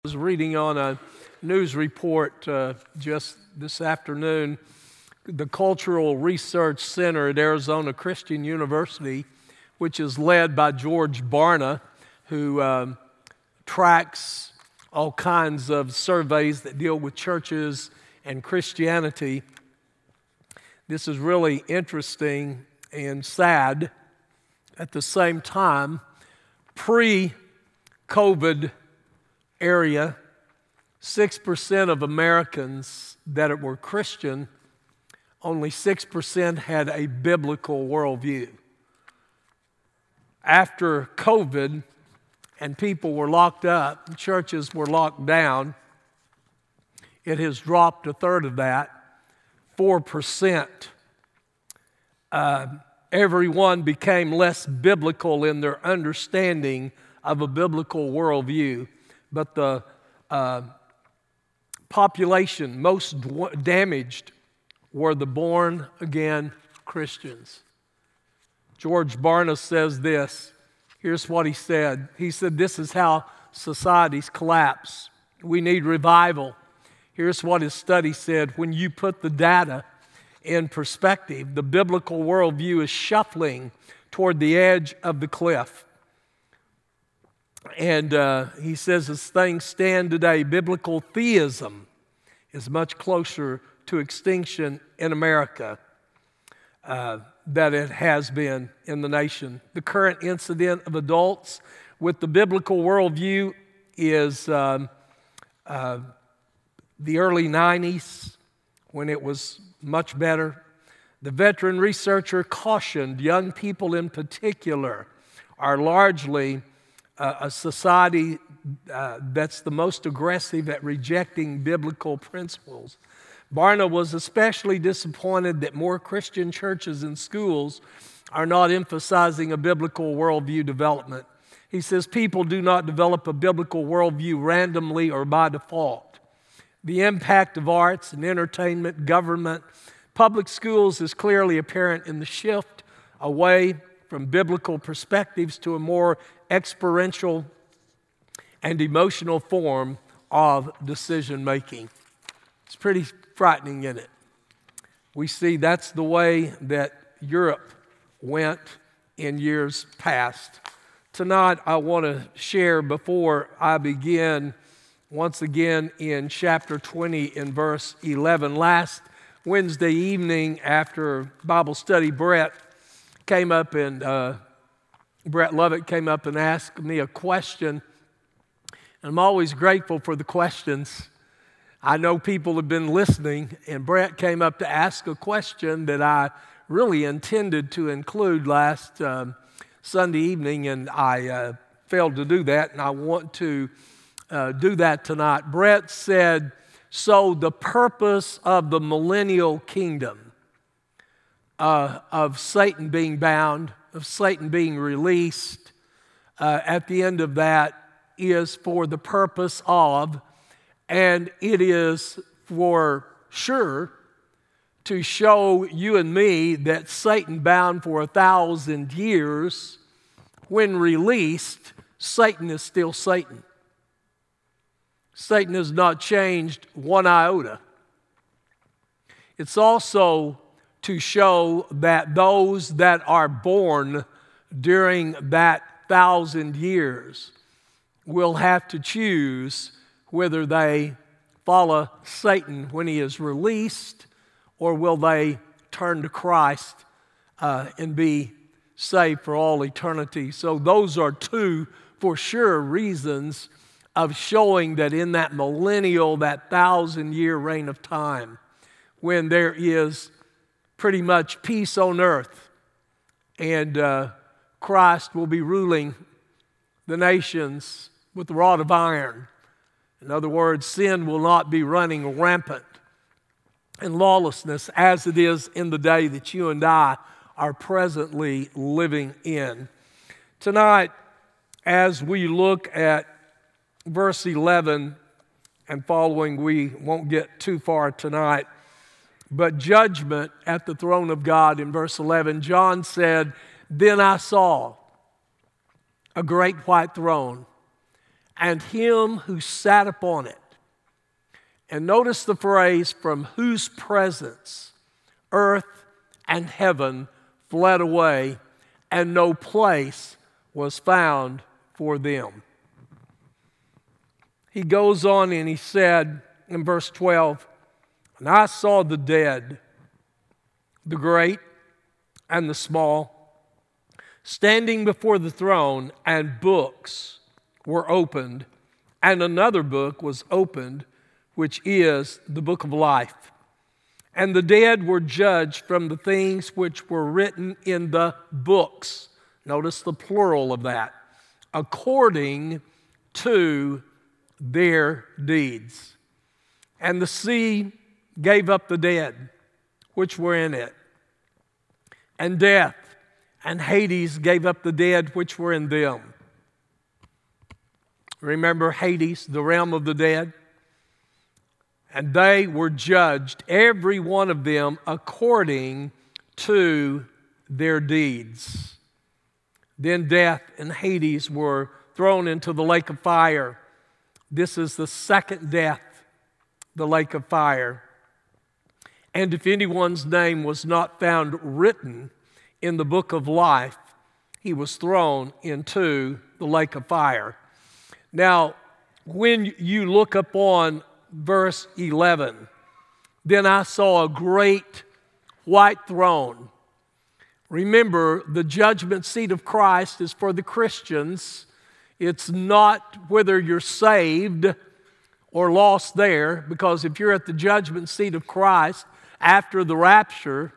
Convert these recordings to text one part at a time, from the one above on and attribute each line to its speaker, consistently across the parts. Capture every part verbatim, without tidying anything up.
Speaker 1: I was reading on a news report uh, just this afternoon. The Cultural Research Center at Arizona Christian University, which is led by George Barna, who um, tracks all kinds of surveys that deal with churches and Christianity. This is really interesting and sad. At the same time, pre-COVID area, six percent of Americans that were Christian, only six percent had a biblical worldview. After COVID and people were locked up, churches were locked down, it has dropped a third of that, four percent. Uh, everyone became less biblical in their understanding of a biblical worldview. But the uh, population most d- damaged were the born-again Christians. George Barna says this. Here's what he said. He said, this is how societies collapse. We need revival. Here's what his study said. When you put the data in perspective, the biblical worldview is shuffling toward the edge of the cliff. And uh, he says, as things stand today, biblical theism is much closer to extinction in America uh, than it has been in the nation. The current incident of adults with the biblical worldview is um, uh, the early nineties, when it was much better. The veteran researcher cautioned young people in particular are largely Uh, a society uh, that's the most aggressive at rejecting biblical principles. Barna was especially disappointed that more Christian churches and schools are not emphasizing a biblical worldview development. He says people do not develop a biblical worldview randomly or by default. The impact of arts and entertainment, government, public schools is clearly apparent in the shift away from biblical perspectives to a more experiential and emotional form of decision making. It's pretty frightening, isn't it? We see that's the way that Europe went in years past. Tonight, I want to share, before I begin, once again in chapter twenty in verse eleven. Last Wednesday evening after Bible study, Brett came up and uh, Brett Lovett came up and asked me a question. I'm always grateful for the questions. I know people have been listening, and Brett came up to ask a question that I really intended to include last um, Sunday evening, and I uh, failed to do that, and I want to uh, do that tonight. Brett said, so the purpose of the millennial kingdom, uh, of Satan being bound, of Satan being released, uh, at the end of that is for the purpose of, and it is for sure to show you and me that Satan bound for a thousand years, when released, Satan is still Satan. Satan has not changed one iota. It's also to show that those that are born during that thousand years will have to choose whether they follow Satan when he is released, or will they turn to Christ uh, and be saved for all eternity. So those are two, for sure, reasons of showing that in that millennial, that thousand-year reign of time, when there is pretty much peace on earth, and uh, Christ will be ruling the nations with a rod of iron. In other words, sin will not be running rampant, and lawlessness as it is in the day that you and I are presently living in. Tonight, as we look at verse eleven and following, we won't get too far tonight, but judgment at the throne of God in verse eleven, John said, then I saw a great white throne and him who sat upon it. And notice the phrase, from whose presence earth and heaven fled away, and no place was found for them. He goes on and he said in verse twelve, and I saw the dead, the great and the small, standing before the throne, and books were opened, and another book was opened, which is the book of life. And the dead were judged from the things which were written in the books. Notice the plural of that. According to their deeds. And the sea gave up the dead which were in it. And death and Hades gave up the dead which were in them. Remember Hades, the realm of the dead? And they were judged, every one of them, according to their deeds. Then death and Hades were thrown into the lake of fire. This is the second death, the lake of fire. And if anyone's name was not found written in the book of life, he was thrown into the lake of fire. Now, when you look upon verse eleven, then I saw a great white throne. Remember, the judgment seat of Christ is for the Christians. It's not whether you're saved or lost there, because if you're at the judgment seat of Christ after the rapture,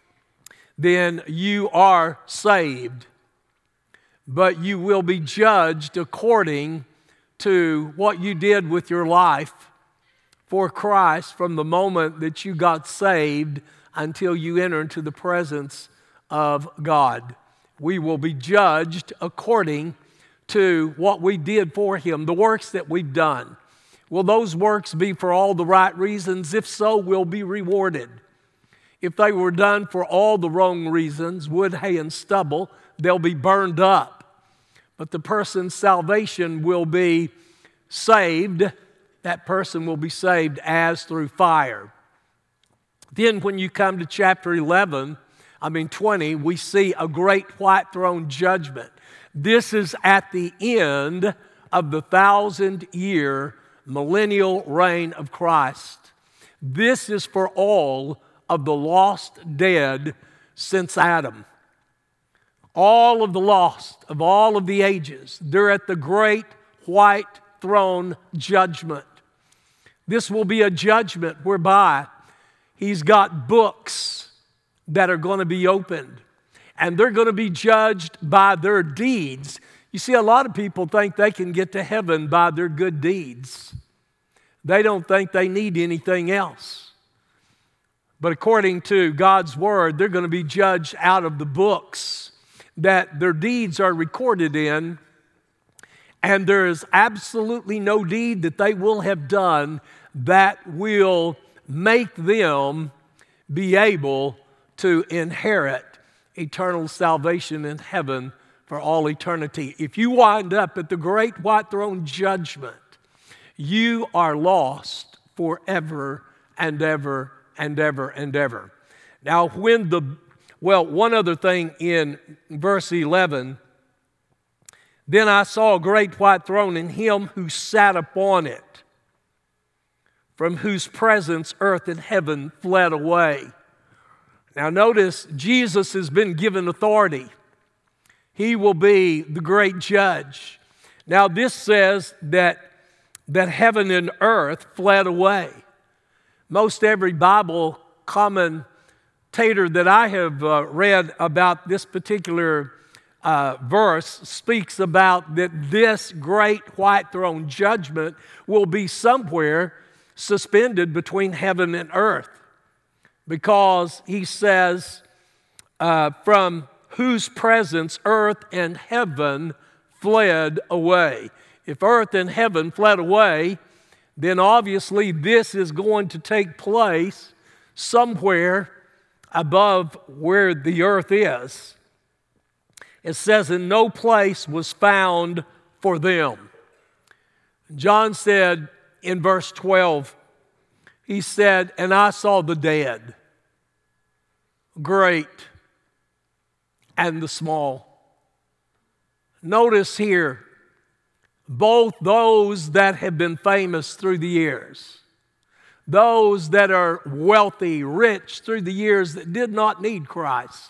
Speaker 1: then you are saved. But you will be judged according to what you did with your life for Christ from the moment that you got saved until you enter into the presence of God. We will be judged according to what we did for Him, the works that we've done. Will those works be for all the right reasons? If so, we'll be rewarded. If they were done for all the wrong reasons, wood, hay, and stubble, they'll be burned up. But the person's salvation will be saved. That person will be saved as through fire. Then when you come to chapter eleven, I mean twenty, we see a great white throne judgment. This is at the end of the thousand-year millennial reign of Christ. This is for all of the lost dead since Adam. All of the lost of all of the ages, they're at the great white throne judgment. This will be a judgment whereby He's got books that are going to be opened, and they're going to be judged by their deeds. You see, a lot of people think they can get to heaven by their good deeds. They don't think they need anything else. But according to God's Word, they're going to be judged out of the books that their deeds are recorded in, and there is absolutely no deed that they will have done that will make them be able to inherit eternal salvation in heaven for all eternity. If you wind up at the great white throne judgment, you are lost forever and ever and ever and ever. Now, when the, well, one other thing in verse eleven, then I saw a great white throne and Him who sat upon it, from whose presence earth and heaven fled away. Now notice, Jesus has been given authority. He will be the great judge. Now this says that, that heaven and earth fled away. Most every Bible commentator that I have uh, read about this particular uh, verse speaks about that this great white throne judgment will be somewhere suspended between heaven and earth, because he says, uh, from whose presence earth and heaven fled away. If earth and heaven fled away, then obviously this is going to take place somewhere above where the earth is. It says, and no place was found for them. John said in verse twelve, he said, "And I saw the dead, great and the small." Notice here, both those that have been famous through the years, those that are wealthy, rich through the years that did not need Christ,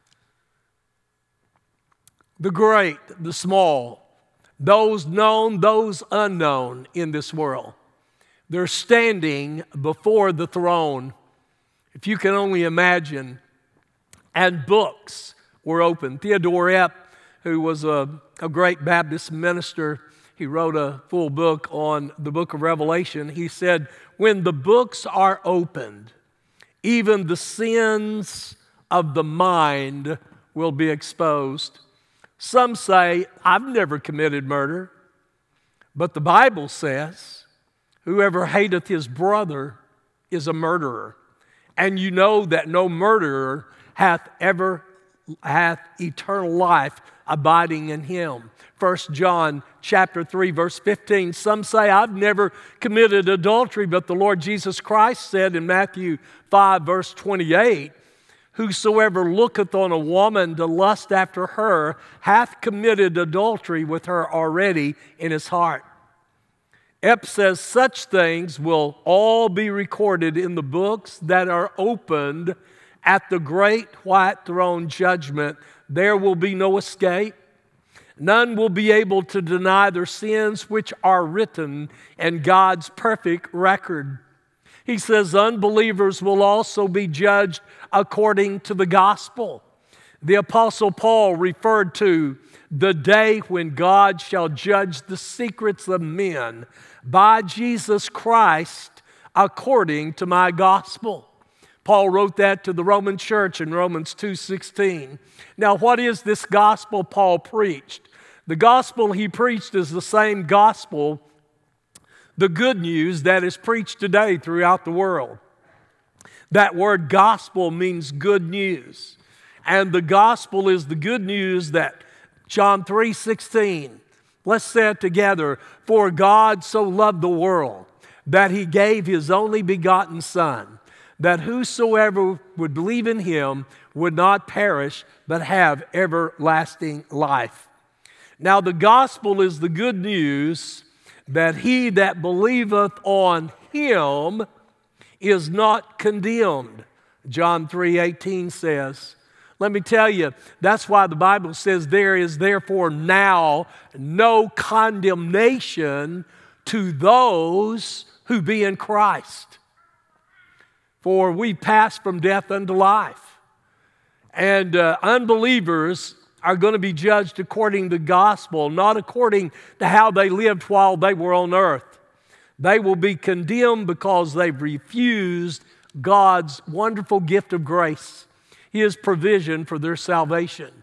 Speaker 1: the great, the small, those known, those unknown in this world, they're standing before the throne, if you can only imagine, and books were opened. Theodore Epp, who was a, a great Baptist minister, he wrote a full book on the book of Revelation. He said, when the books are opened, even the sins of the mind will be exposed. Some say, I've never committed murder, but the Bible says, whoever hateth his brother is a murderer. And you know that no murderer hath ever hath eternal life abiding in him. First John chapter three, verse fifteen. Some say, I've never committed adultery, but the Lord Jesus Christ said in Matthew five, verse twenty-eight, whosoever looketh on a woman to lust after her hath committed adultery with her already in his heart. Epp says such things will all be recorded in the books that are opened at the great white throne judgment. There will be no escape. None will be able to deny their sins which are written in God's perfect record. He says unbelievers will also be judged according to the gospel. The Apostle Paul referred to the day when God shall judge the secrets of men by Jesus Christ according to my gospel. Paul wrote that to the Roman church in Romans two sixteen. Now, what is this gospel Paul preached? The gospel he preached is the same gospel, the good news that is preached today throughout the world. That word gospel means good news. And the gospel is the good news that John three sixteen. Let's say it together. For God so loved the world that he gave his only begotten Son, that whosoever would believe in him would not perish, but have everlasting life. Now the gospel is the good news that he that believeth on him is not condemned. John three eighteen says. Let me tell you, that's why the Bible says there is therefore now no condemnation to those who be in Christ. For we pass from death unto life. And uh, unbelievers are going to be judged according to the gospel, not according to how they lived while they were on earth. They will be condemned because they've refused God's wonderful gift of grace, his provision for their salvation.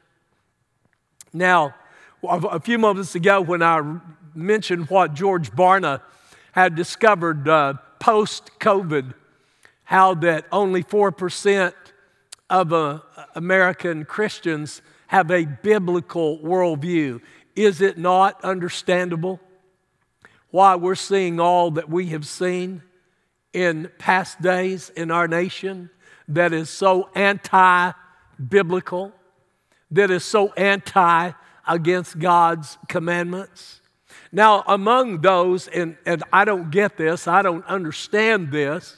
Speaker 1: Now, a few moments ago when I mentioned what George Barna had discovered uh, post-COVID, how that only four percent of uh, American Christians have a biblical worldview. Is it not understandable why we're seeing all that we have seen in past days in our nation that is so anti-biblical, that is so anti against God's commandments? Now, among those, and, and I don't get this, I don't understand this,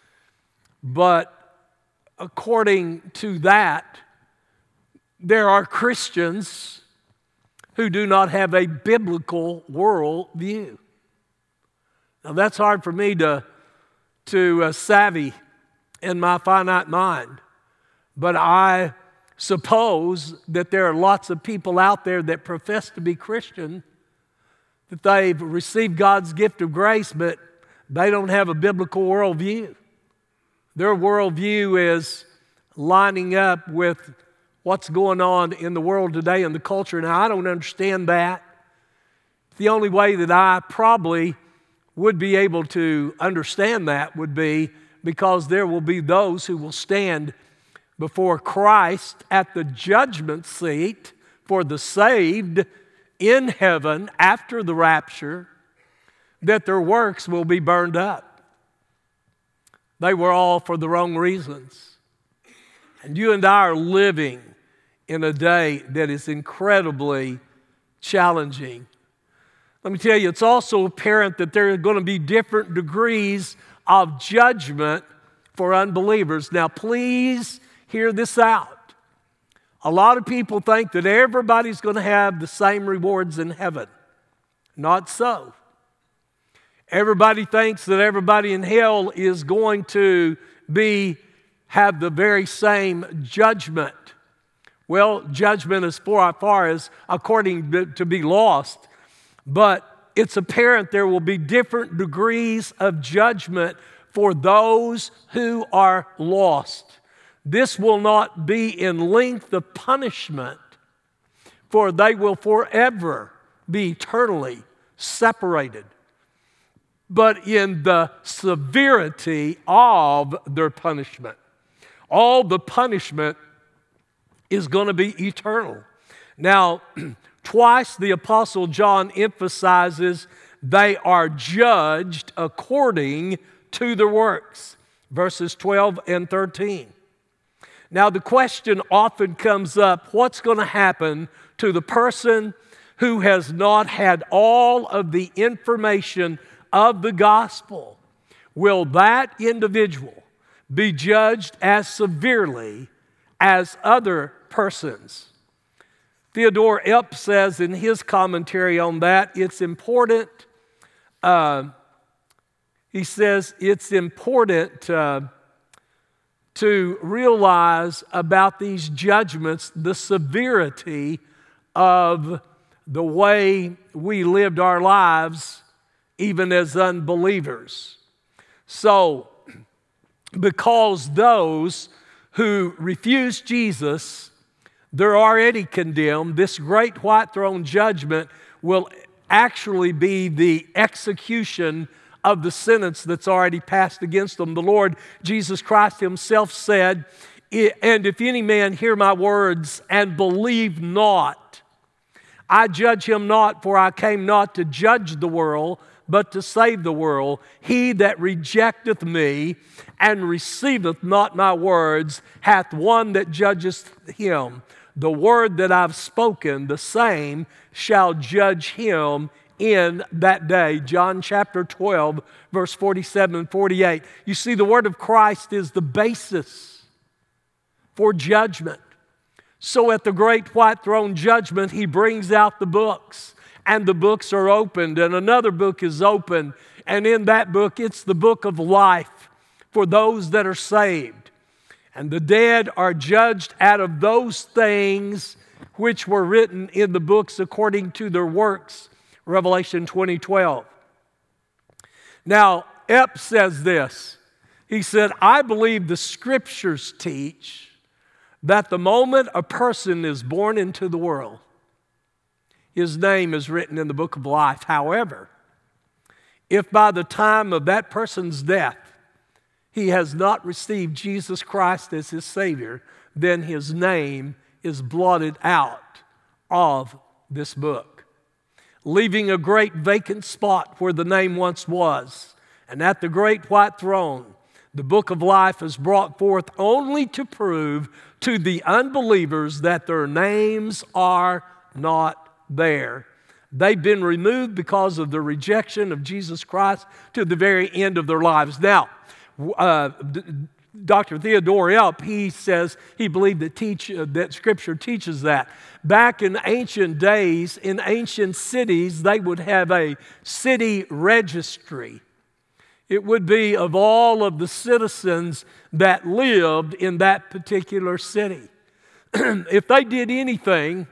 Speaker 1: but according to that, there are Christians who do not have a biblical worldview. Now, that's hard for me to, to uh, savvy in my finite mind, but I suppose that there are lots of people out there that profess to be Christian, that they've received God's gift of grace, but they don't have a biblical worldview. Their worldview is lining up with what's going on in the world today in the culture. Now, I don't understand that. The only way that I probably would be able to understand that would be because there will be those who will stand before Christ at the judgment seat for the saved in heaven after the rapture. that their works will be burned up. They were all for the wrong reasons. And you and I are living in a day that is incredibly challenging. Let me tell you, it's also apparent that there are going to be different degrees of judgment for unbelievers. Now, please hear this out. A lot of people think that everybody's going to have the same rewards in heaven. Not so. Everybody thinks that everybody in hell is going to be have the very same judgment. Well, judgment as far, far as according to, to be lost, but it's apparent there will be different degrees of judgment for those who are lost. This will not be in length of punishment, for they will forever be eternally separated, but in the severity of their punishment. All the punishment is going to be eternal. Now, twice the Apostle John emphasizes they are judged according to their works, verses twelve and thirteen. Now, the question often comes up, what's going to happen to the person who has not had all of the information of the gospel? Will that individual be judged as severely as other persons? Theodore Epp says in his commentary on that, it's important, uh, he says it's important uh, to realize about these judgments the severity of the way we lived our lives even as unbelievers. So, because those who refuse Jesus, they're already condemned, this great white throne judgment will actually be the execution of the sentence that's already passed against them. The Lord Jesus Christ himself said, "And if any man hear my words and believe not, I judge him not, for I came not to judge the world, but to save the world. He that rejecteth me and receiveth not my words hath one that judgeth him. The word that I've spoken, the same shall judge him in that day." John chapter twelve, verse forty-seven and forty-eight. You see, the word of Christ is the basis for judgment. So at the great white throne judgment, he brings out the books, and the books are opened, and another book is opened, and in that book, it's the book of life for those that are saved. And the dead are judged out of those things which were written in the books according to their works, Revelation twenty twelve. Now, Epp says this. He said, "I believe the Scriptures teach that the moment a person is born into the world, his name is written in the book of life. However, if by the time of that person's death, he has not received Jesus Christ as his Savior, then his name is blotted out of this book, leaving a great vacant spot where the name once was. And at the great white throne, the book of life is brought forth only to prove to the unbelievers that their names are not there. They've been removed because of the rejection of Jesus Christ to the very end of their lives." Now, uh, Doctor Theodore Epp, he says he believed that, teach, uh, that Scripture teaches that. Back in ancient days, in ancient cities, they would have a city registry. It would be of all of the citizens that lived in that particular city. If they did anything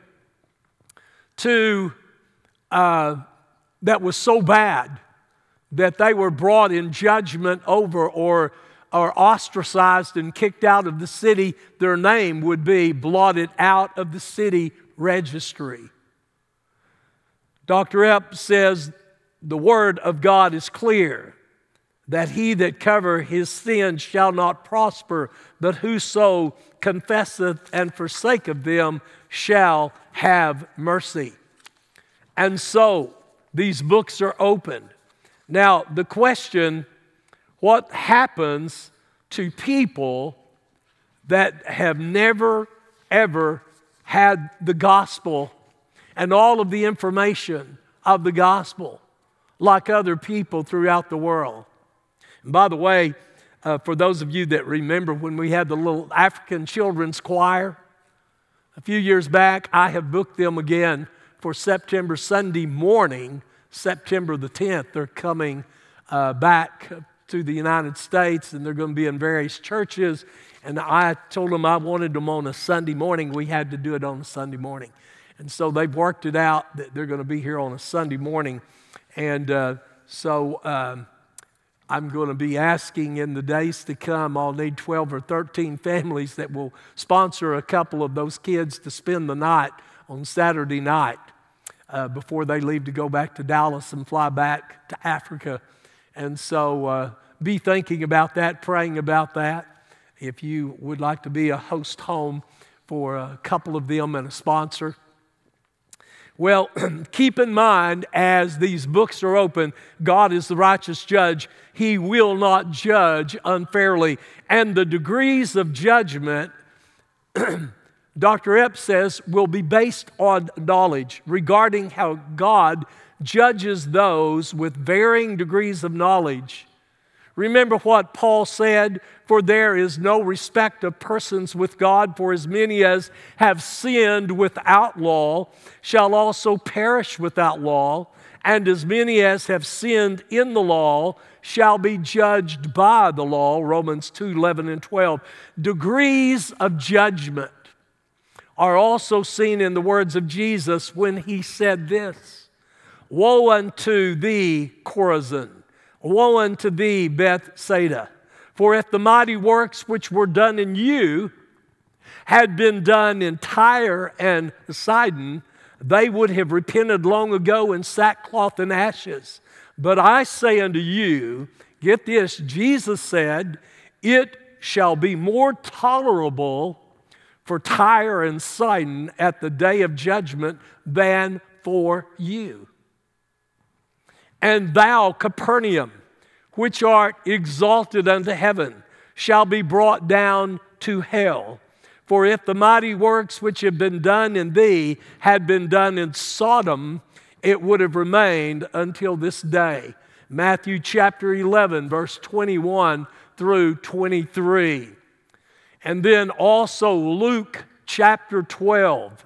Speaker 1: to uh, that was so bad that they were brought in judgment over or, or ostracized and kicked out of the city, their name would be blotted out of the city registry. Doctor Epp says the word of God is clear, that he that cover his sins shall not prosper, but whoso confesseth and forsaketh them shall have mercy. And so these books are opened. Now, the question, what happens to people that have never, ever had the gospel and all of the information of the gospel like other people throughout the world? And by the way, uh, for those of you that remember when we had the little African children's choir a few years back, I have booked them again for September Sunday morning, September the tenth. They're coming uh, back to the United States, and they're going to be in various churches. And I told them I wanted them on a Sunday morning. We had to do it on a Sunday morning. And so they've worked it out that they're going to be here on a Sunday morning. And uh, so um, I'm going to be asking in the days to come, I'll need twelve or thirteen families that will sponsor a couple of those kids to spend the night on Saturday night uh, before they leave to go back to Dallas and fly back to Africa. And so uh, be thinking about that, praying about that. If you would like to be a host home for a couple of them and a sponsor. Well, keep in mind as these books are open, God is the righteous judge. He will not judge unfairly. And the degrees of judgment, Doctor Epps says, will be based on knowledge regarding how God judges those with varying degrees of knowledge. Remember what Paul said, for there is no respect of persons with God, for as many as have sinned without law shall also perish without law, and as many as have sinned in the law shall be judged by the law, Romans two, eleven and twelve. Degrees of judgment are also seen in the words of Jesus when he said this, woe unto thee, Chorazin! Woe unto thee, Bethsaida! For if the mighty works which were done in you had been done in Tyre and Sidon, they would have repented long ago in sackcloth and ashes. But I say unto you, get this, Jesus said, it shall be more tolerable for Tyre and Sidon at the day of judgment than for you. And thou, Capernaum, which art exalted unto heaven, shall be brought down to hell. For if the mighty works which have been done in thee had been done in Sodom, it would have remained until this day. Matthew chapter eleven, verse twenty-one through twenty-three. And then also Luke chapter twelve,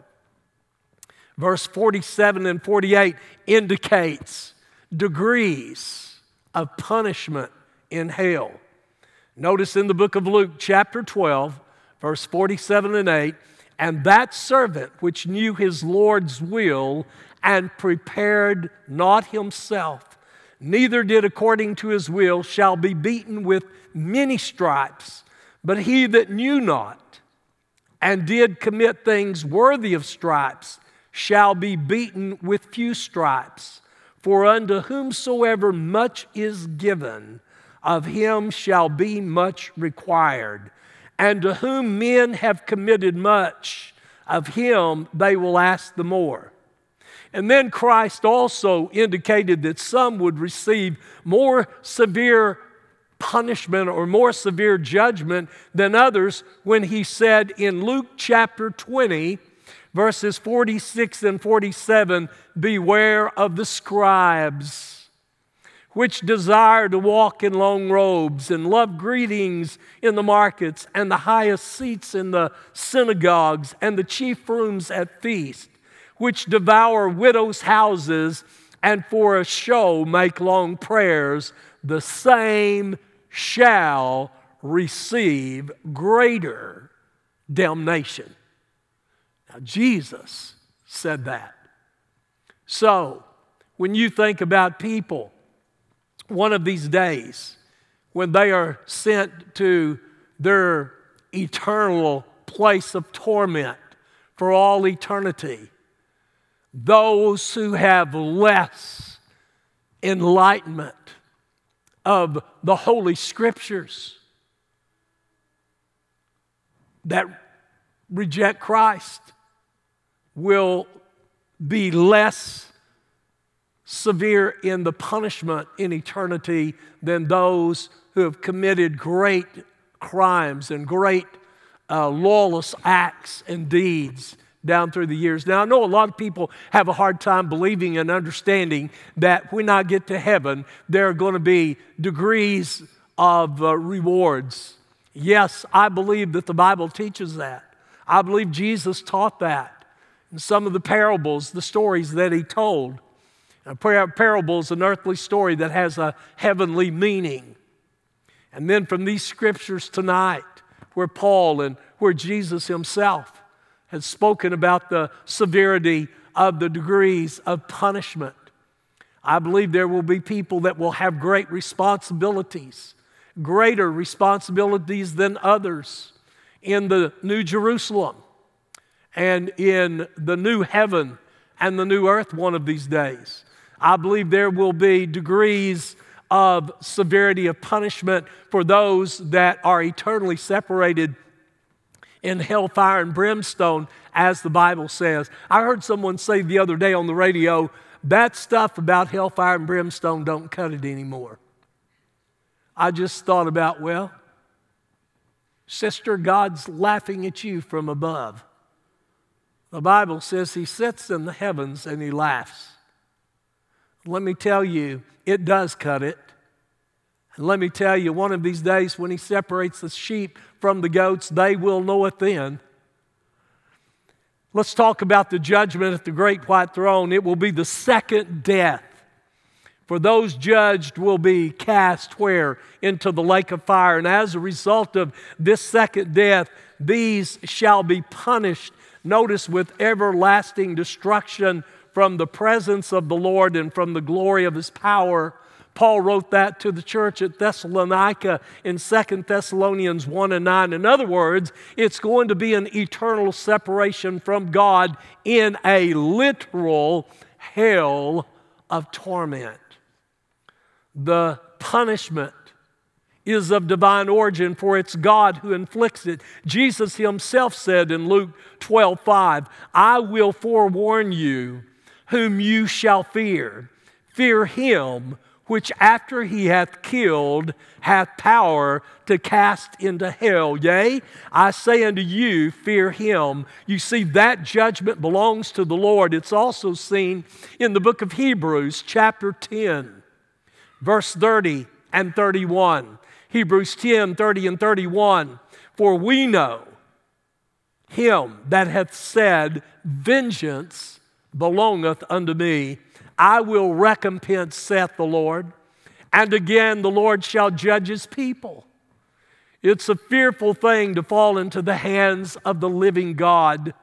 Speaker 1: verse forty-seven and forty-eight indicates degrees of punishment in hell. Notice in the book of Luke chapter twelve, verse forty-seven and eight, and that servant which knew his Lord's will and prepared not himself, neither did according to his will, shall be beaten with many stripes. But he that knew not and did commit things worthy of stripes shall be beaten with few stripes. For unto whomsoever much is given, of him shall be much required. And to whom men have committed much, of him they will ask the more. And then Christ also indicated that some would receive more severe punishment or more severe judgment than others when he said in Luke chapter twenty, verses forty-six and forty-seven, beware of the scribes, which desire to walk in long robes and love greetings in the markets and the highest seats in the synagogues and the chief rooms at feast, which devour widows' houses and for a show make long prayers. The same shall receive greater damnation. Now, Jesus said that. So, when you think about people, one of these days, when they are sent to their eternal place of torment for all eternity, those who have less enlightenment of the Holy Scriptures, that reject Christ, will be less severe in the punishment in eternity than those who have committed great crimes and great uh, lawless acts and deeds down through the years. Now, I know a lot of people have a hard time believing and understanding that when I get to heaven, there are going to be degrees of uh, rewards. Yes, I believe that the Bible teaches that. I believe Jesus taught that in some of the parables, the stories that he told. A parable is an earthly story that has a heavenly meaning. And then from these scriptures tonight, where Paul and where Jesus himself has spoken about the severity of the degrees of punishment, I believe there will be people that will have great responsibilities, greater responsibilities than others in the New Jerusalem and in the new heaven and the new earth one of these days. I believe there will be degrees of severity of punishment for those that are eternally separated in hellfire and brimstone, as the Bible says. I heard someone say the other day on the radio, that stuff about hellfire and brimstone don't cut it anymore. I just thought about, well, sister, God's laughing at you from above. The Bible says he sits in the heavens and he laughs. Let me tell you, it does cut it. And let me tell you, one of these days when he separates the sheep from the goats, they will know it then. Let's talk about the judgment at the great white throne. It will be the second death. For those judged will be cast where? Into the lake of fire. And as a result of this second death, these shall be punished, notice, with everlasting destruction from the presence of the Lord and from the glory of his power. Paul wrote that to the church at Thessalonica in Second Thessalonians one and nine. In other words, it's going to be an eternal separation from God in a literal hell of torment. The punishment is of divine origin, for it's God who inflicts it. Jesus himself said in Luke twelve five, I will forewarn you whom you shall fear. Fear him which after he hath killed hath power to cast into hell. Yea, I say unto you, fear him. You see, that judgment belongs to the Lord. It's also seen in the book of Hebrews, chapter ten, verse thirty and thirty-one. Hebrews ten, thirty and thirty-one. For we know him that hath said, vengeance belongeth unto me. I will recompense, saith the Lord. And again, the Lord shall judge his people. It's a fearful thing to fall into the hands of the living God.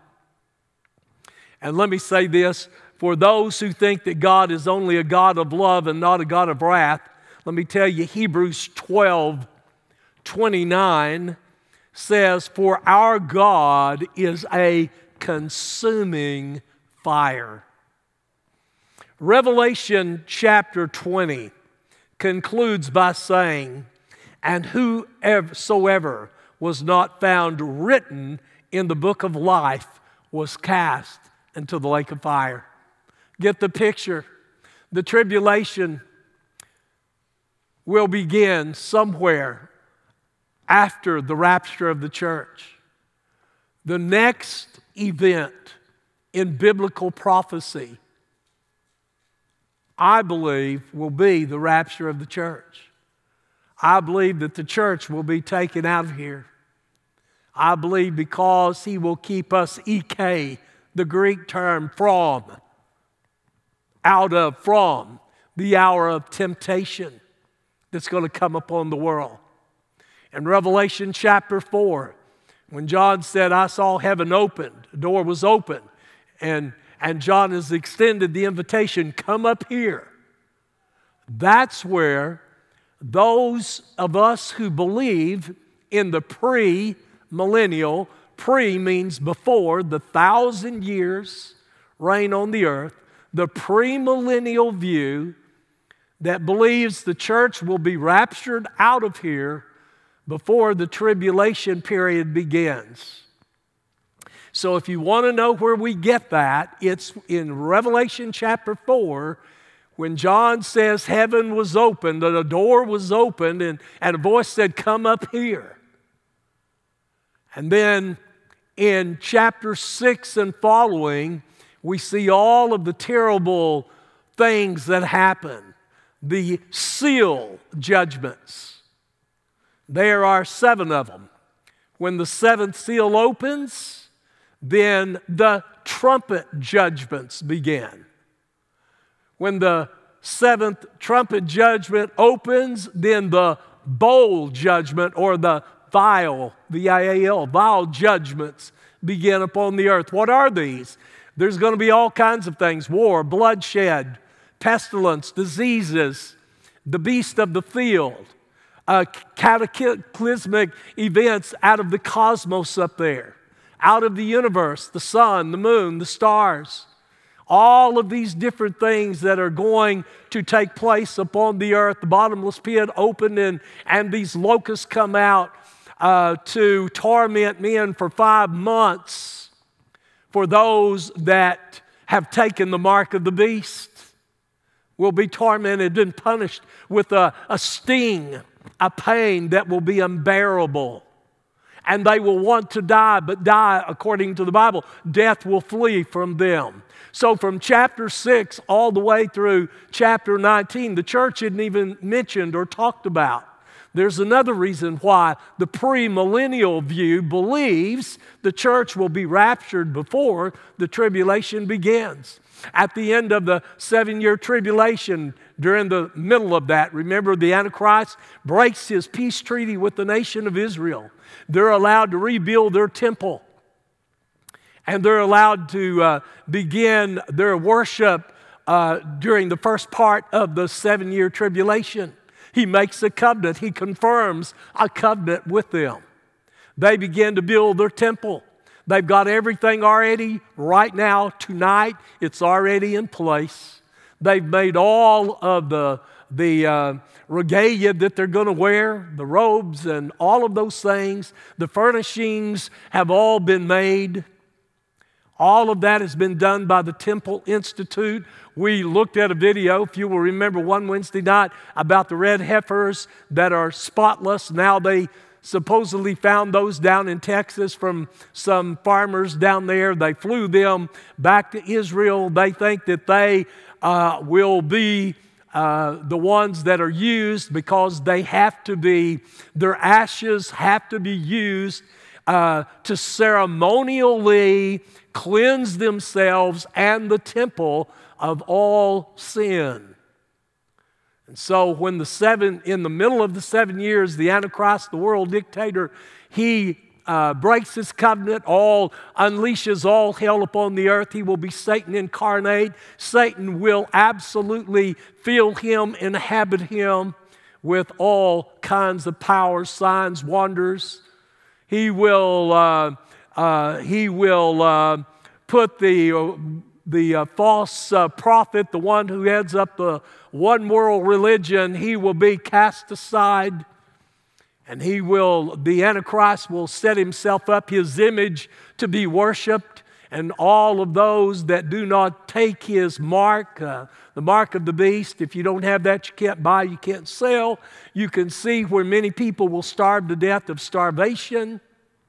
Speaker 1: And let me say this, for those who think that God is only a God of love and not a God of wrath, let me tell you, Hebrews twelve twenty-nine says, for our God is a consuming fire. Revelation chapter twenty concludes by saying, and whosoever was not found written in the book of life was cast into the lake of fire. Get the picture. The tribulation will begin somewhere after the rapture of the church. The next event in biblical prophecy, I believe, will be the rapture of the church. I believe that the church will be taken out of here. I believe because he will keep us, ek, the Greek term from, out of, from the hour of temptation that's going to come upon the world. In Revelation chapter four, when John said, I saw heaven opened, the door was open, and And John has extended the invitation, come up here. That's where those of us who believe in the pre-millennial, pre means before, the thousand years reign on the earth, the pre-millennial view that believes the church will be raptured out of here before the tribulation period begins. So if you want to know where we get that, it's in Revelation chapter four, when John says heaven was opened, that a door was opened, and, and a voice said, "Come up here." And then in chapter six and following, we see all of the terrible things that happen, the seal judgments. There are seven of them. When the seventh seal opens, then the trumpet judgments begin. When the seventh trumpet judgment opens, then the bowl judgment, or the vial, V I A L, vial judgments begin upon the earth. What are these? There's going to be all kinds of things: war, bloodshed, pestilence, diseases, the beast of the field, uh, cataclysmic events out of the cosmos up there, out of the universe, the sun, the moon, the stars. All of these different things that are going to take place upon the earth. The bottomless pit opened, and, and these locusts come out uh, to torment men for five months for those that have taken the mark of the beast. Will be tormented and punished with a, a sting, a pain that will be unbearable. And they will want to die, but die according to the Bible. Death will flee from them. So from chapter six all the way through chapter nineteen, the church isn't even mentioned or talked about. There's another reason why the premillennial view believes the church will be raptured before the tribulation begins. At the end of the seven-year tribulation, during the middle of that, remember, the Antichrist breaks his peace treaty with the nation of Israel. They're allowed to rebuild their temple. And they're allowed to uh, begin their worship uh, during the first part of the seven-year tribulation. He makes a covenant. He confirms a covenant with them. They begin to build their temple. They've got everything already right now, tonight. It's already in place. They've made all of the, the uh, regalia that they're going to wear, the robes and all of those things. The furnishings have all been made. All of that has been done by the Temple Institute. We looked at a video, if you will remember, one Wednesday night about the red heifers that are spotless. Now they supposedly found those down in Texas from some farmers down there. They flew them back to Israel. They think that they uh, will be uh, the ones that are used because they have to be, their ashes have to be used uh, to ceremonially cleanse themselves and the temple of all sin. And so when the seven, in the middle of the seven years, the Antichrist, the world dictator, he uh, breaks his covenant, all unleashes all hell upon the earth. He will be Satan incarnate. Satan will absolutely fill him, inhabit him with all kinds of powers, signs, wonders. He will uh, uh, he will uh, put the uh, the uh, false uh, prophet, the one who heads up the one world religion, he will be cast aside, and he will, the Antichrist will set himself up, his image to be worshiped, and all of those that do not take his mark, uh, the mark of the beast, if you don't have that, you can't buy, you can't sell. You can see where many people will starve to death of starvation.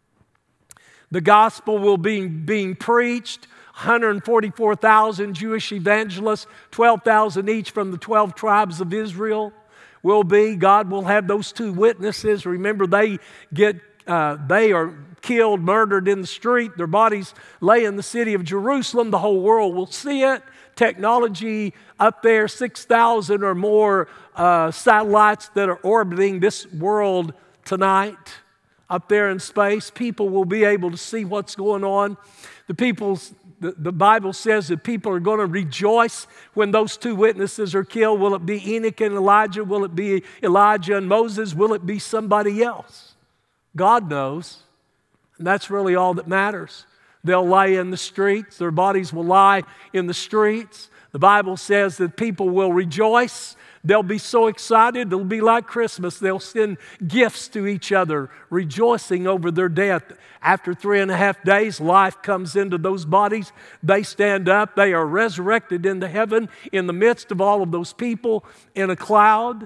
Speaker 1: The gospel will be being preached. one hundred forty-four thousand Jewish evangelists, twelve thousand each from the twelve tribes of Israel will be. God will have those two witnesses. Remember, they get uh, they are killed, murdered in the street. Their bodies lay in the city of Jerusalem. The whole world will see it. Technology up there, six thousand or more uh, satellites that are orbiting this world tonight. Up there in space, people will be able to see what's going on. The people's The, the Bible says that people are going to rejoice when those two witnesses are killed. Will it be Enoch and Elijah? Will it be Elijah and Moses? Will it be somebody else? God knows. And that's really all that matters. They'll lay in the streets. Their bodies will lie in the streets. The Bible says that people will rejoice. They'll be so excited. It'll be like Christmas. They'll send gifts to each other, rejoicing over their death. After three and a half days, life comes into those bodies. They stand up. They are resurrected into heaven in the midst of all of those people in a cloud.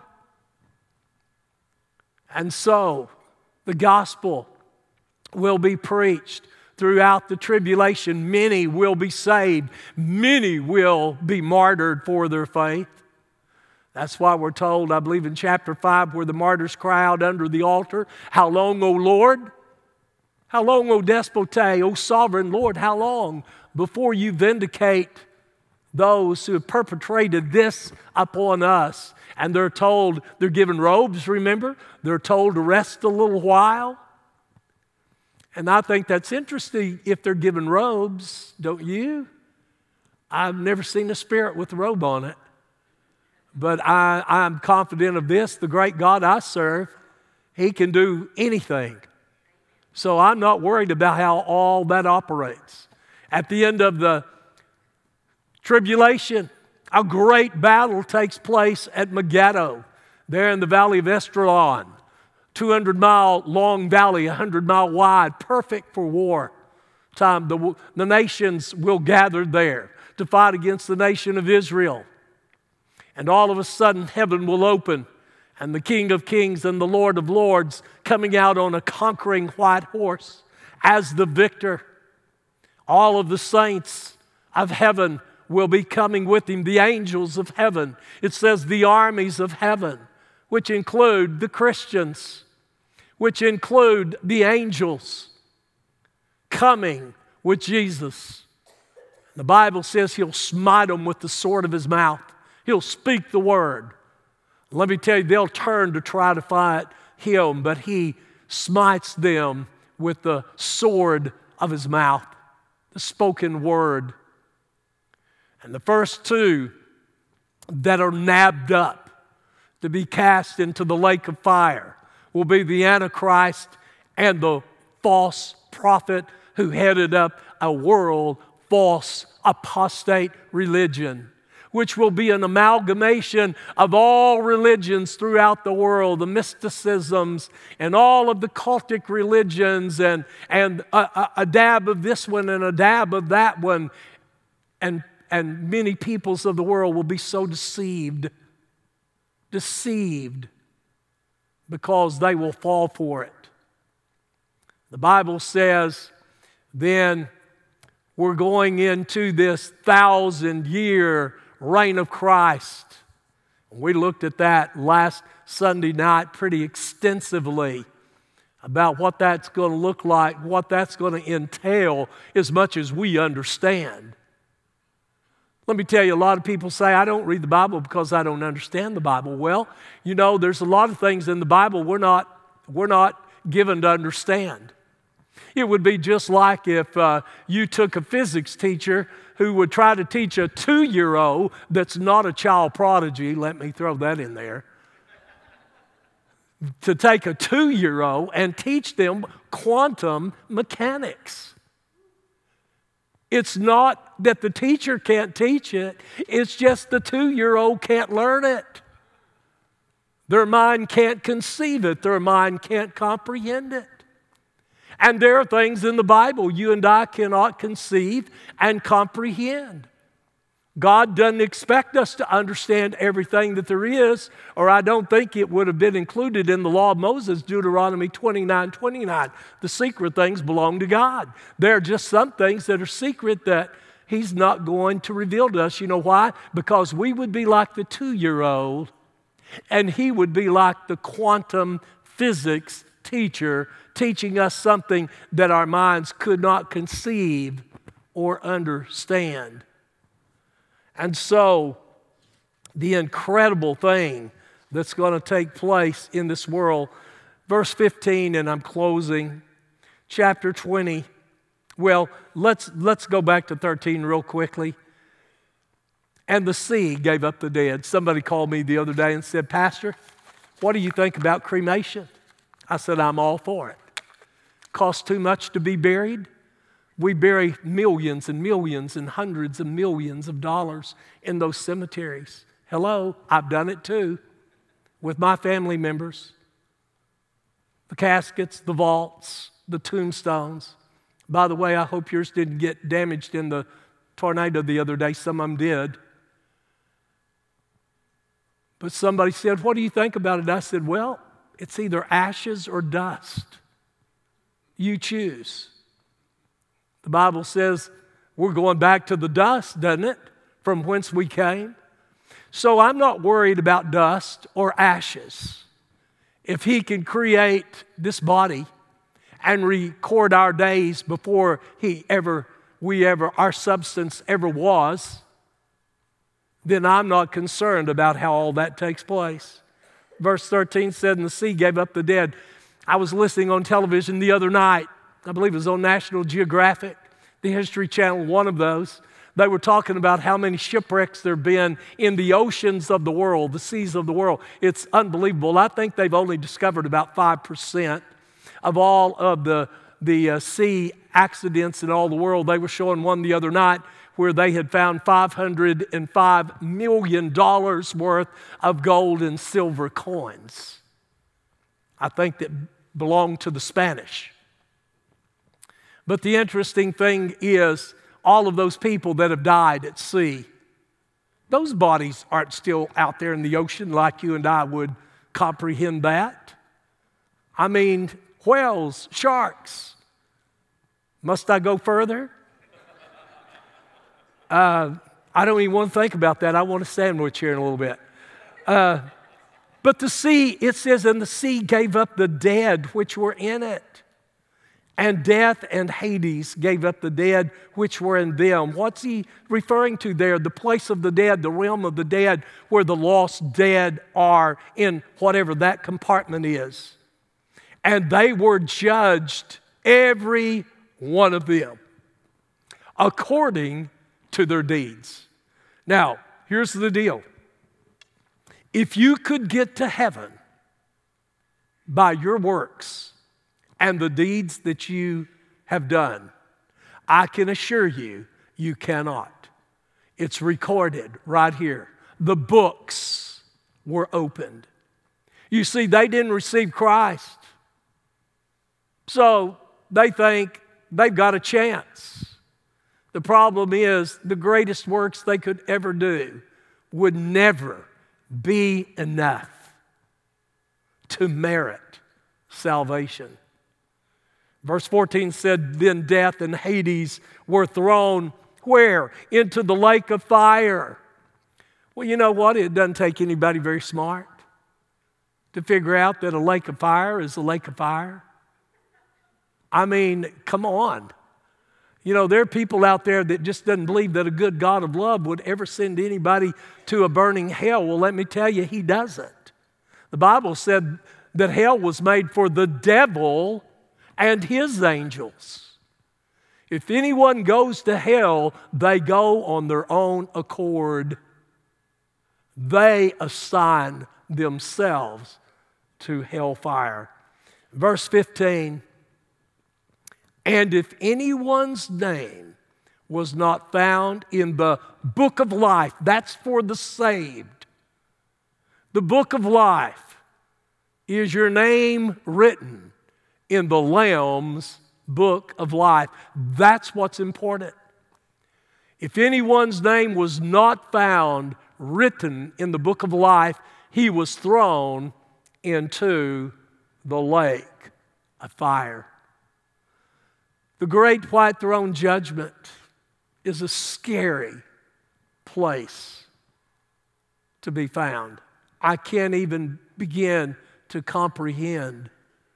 Speaker 1: And so the gospel will be preached throughout the tribulation. Many will be saved. Many will be martyred for their faith. That's why we're told, I believe in chapter five, where the martyrs cry out under the altar, "How long, O Lord? How long, O despote, O sovereign Lord, how long before you vindicate those who have perpetrated this upon us?" And they're told, they're given robes, remember? They're told to rest a little while. And I think that's interesting if they're given robes, don't you? I've never seen a spirit with a robe on it. But I, I'm confident of this, the great God I serve, He can do anything. So I'm not worried about how all that operates. At the end of the tribulation, a great battle takes place at Megiddo, there in the valley of Esdraelon. two hundred mile long valley, one hundred mile wide, perfect for war time. The, the nations will gather there to fight against the nation of Israel. And all of a sudden, heaven will open, and the King of Kings and the Lord of Lords coming out on a conquering white horse as the victor. All of the saints of heaven will be coming with Him, the angels of heaven. It says the armies of heaven, which include the Christians, which include the angels coming with Jesus. The Bible says He'll smite them with the sword of His mouth. He'll speak the word. Let me tell you, they'll turn to try to fight Him, but He smites them with the sword of His mouth, the spoken word. And the first two that are nabbed up to be cast into the lake of fire will be the Antichrist and the false prophet who headed up a world false apostate religion, which will be an amalgamation of all religions throughout the world, the mysticisms and all of the cultic religions, and, and a, a, a dab of this one and a dab of that one. And, and many peoples of the world will be so deceived, deceived, because they will fall for it. The Bible says then we're going into this thousand-year reign of Christ. We looked at that last Sunday night pretty extensively about what that's going to look like, what that's going to entail as much as we understand. Let me tell you, a lot of people say, I don't read the Bible because I don't understand the Bible. Well, you know, there's a lot of things in the Bible we're not, we're not given to understand. It would be just like if uh, you took a physics teacher who would try to teach a two-year-old that's not a child prodigy, let me throw that in there, to take a two-year-old and teach them quantum mechanics. It's not that the teacher can't teach it, it's just the two-year-old can't learn it. Their mind can't conceive it, their mind can't comprehend it. And there are things in the Bible you and I cannot conceive and comprehend. God doesn't expect us to understand everything that there is, or I don't think it would have been included in the law of Moses, Deuteronomy twenty-nine twenty-nine. The secret things belong to God. There are just some things that are secret that He's not going to reveal to us. You know why? Because we would be like the two-year-old, and He would be like the quantum physics teacher, teaching us something that our minds could not conceive or understand. And so, the incredible thing that's going to take place in this world, verse fifteen, and I'm closing, chapter twenty. Well, let's, let's go back to thirteen real quickly. And the sea gave up the dead. Somebody called me the other day and said, Pastor, what do you think about cremation? I said, I'm all for it. Costs too much to be buried. We bury millions and millions and hundreds of millions of dollars in those cemeteries. Hello, I've done it too with my family members. The caskets, the vaults, the tombstones. By the way, I hope yours didn't get damaged in the tornado the other day. Some of them did. But somebody said, what do you think about it? I said, well, it's either ashes or dust. You choose. The Bible says we're going back to the dust, doesn't it? From whence we came. So I'm not worried about dust or ashes. If He can create this body and record our days before He ever, we ever, our substance ever was, then I'm not concerned about how all that takes place. Verse thirteen said, and the sea gave up the dead. I was listening on television the other night. I believe it was on National Geographic, the History Channel, one of those. They were talking about how many shipwrecks there have been in the oceans of the world, the seas of the world. It's unbelievable. I think they've only discovered about five percent of all of the, the uh, sea accidents in all the world. They were showing one the other night where they had found five hundred five million dollars worth of gold and silver coins. I think that belonged to the Spanish. But the interesting thing is, all of those people that have died at sea, those bodies aren't still out there in the ocean like you and I would comprehend that. I mean, whales, sharks. Must I go further? Uh, I don't even want to think about that. I want a sandwich here in a little bit. Uh, but the sea, it says, and the sea gave up the dead which were in it. And death and Hades gave up the dead which were in them. What's he referring to there? The place of the dead, the realm of the dead, where the lost dead are in whatever that compartment is. And they were judged, every one of them, according to their deeds. Now, here's the deal. If you could get to heaven by your works and the deeds that you have done, I can assure you, you cannot. It's recorded right here. The books were opened. You see, they didn't receive Christ. So they think they've got a chance. The problem is the greatest works they could ever do would never be enough to merit salvation. Verse fourteen said, then death and Hades were thrown where? Into the lake of fire. Well, you know what? It doesn't take anybody very smart to figure out that a lake of fire is a lake of fire. I mean, come on. You know, there are people out there that just doesn't believe that a good God of love would ever send anybody to a burning hell. Well, let me tell you, He doesn't. The Bible said that hell was made for the devil and his angels. If anyone goes to hell, they go on their own accord. They assign themselves to hellfire. Verse fifteen, and if anyone's name was not found in the book of life, that's for the saved. The book of life, is your name written in the Lamb's book of life? That's what's important. If anyone's name was not found written in the book of life, he was thrown into the lake of fire. The great white throne judgment is a scary place to be found. I can't even begin to comprehend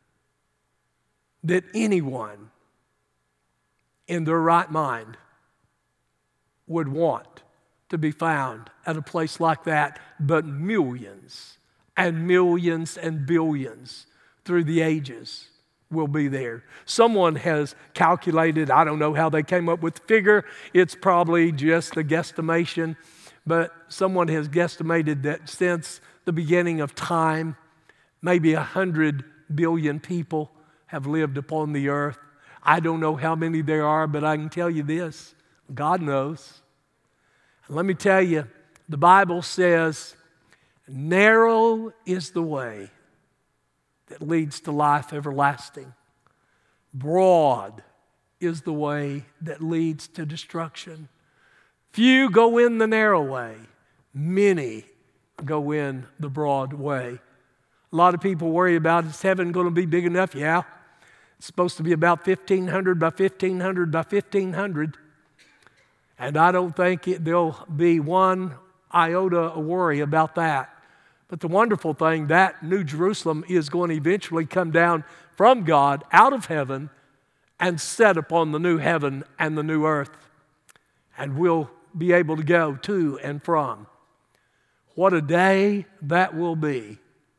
Speaker 1: that anyone in their right mind would want to be found at a place like that, but millions and millions and billions through the ages will be there. Someone has calculated, I don't know how they came up with the figure, it's probably just a guesstimation, but someone has guesstimated that since the beginning of time, maybe a hundred billion people have lived upon the earth. I don't know how many there are, but I can tell you this, God knows. And let me tell you, the Bible says, narrow is the way that leads to life everlasting. Broad is the way that leads to destruction. Few go in the narrow way. Many go in the broad way. A lot of people worry about, is heaven going to be big enough? Yeah. It's supposed to be about fifteen hundred by fifteen hundred by fifteen hundred. And I don't think it, there'll be one iota of worry about that. But the wonderful thing, that New Jerusalem is going to eventually come down from God out of heaven and set upon the new heaven and the new earth. And we'll be able to go to and from. What a day that will be.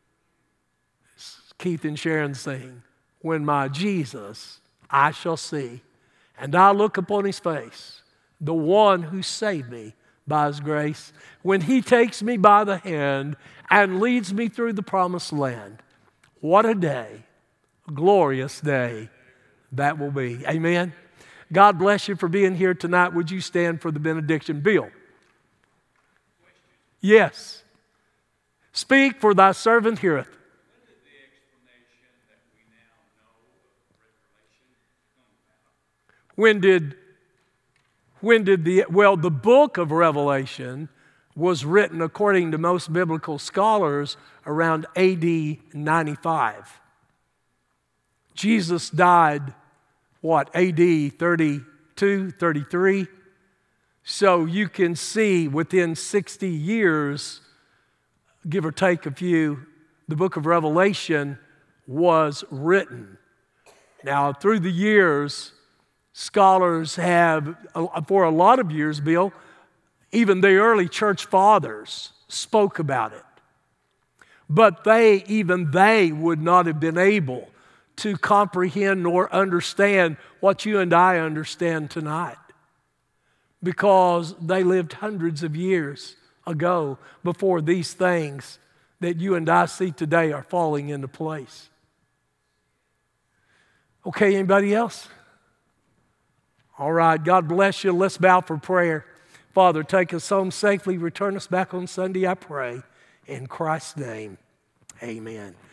Speaker 1: Keith and Sharon sing, when my Jesus I shall see, and I look upon his face, the one who saved me by his grace, when he takes me by the hand and leads me through the promised land. What a day, a glorious day that will be. Amen. God bless you for being here tonight. Would you stand for the benediction? Bill. Yes. Speak, for thy servant heareth. When did, when did the, well, the book of Revelation was written, according to most biblical scholars, around A D ninety-five. Jesus died, what, A D thirty-two, thirty-three? So you can see within sixty years, give or take a few, the book of Revelation was written. Now, through the years, scholars have, for a lot of years, Bill, even the early church fathers spoke about it. But they, even they, would not have been able to comprehend nor understand what you and I understand tonight, because they lived hundreds of years ago before these things that you and I see today are falling into place. Okay, anybody else? All right, God bless you. Let's bow for prayer. Father, take us home safely. Return us back on Sunday, I pray. In Christ's name, amen.